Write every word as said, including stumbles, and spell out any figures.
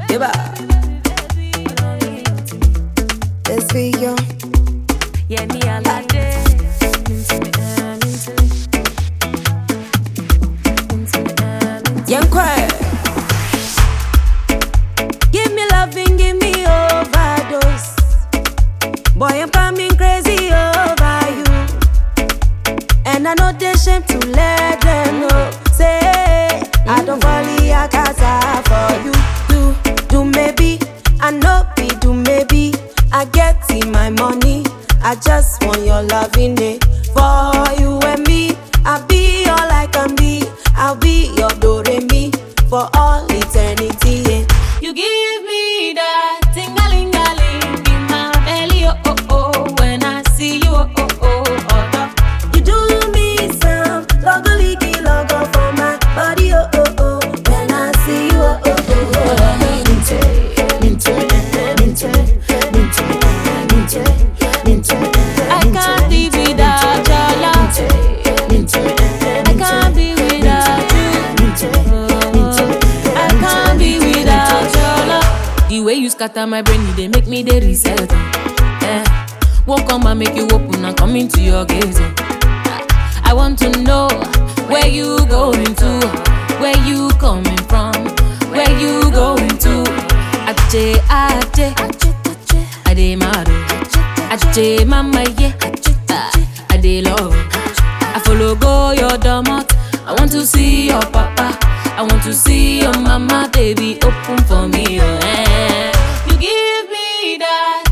Eba. Let's be young. Yeah, me a lot day. Young quiet. Give me loving, give me overdose. Boy, I'm coming crazy over you. And I know they shame to let them know. Say, I don't fall a casa for you. Do, do maybe, I know be do maybe. I get in my money, I just want your loving it. For you and me, I'll be all I can be. I'll be your do-re-mi for all eternity. Yeah. You give me that ting-a-ling-a-ling in my belly, oh oh oh. When I see you, oh oh oh oh. You do me some logo-ligi logo for my body, oh oh oh. When I see you, oh oh oh. Minte, minte, minte, minte, minte, minte. I can't live without your love. I can't be without you. I can't be without your love. The way you scatter my brain, you they make me the reset. Yeah. Won't come and make you open and come into your gaze. I want to know where you going to, where you coming from, where you going to. Ache, ache, I dey mad. Ache, mama, yeah. I dey love. I follow go your domot. I want to see your papa. I want to see your mama, baby. Open for me, oh, eh. You give me that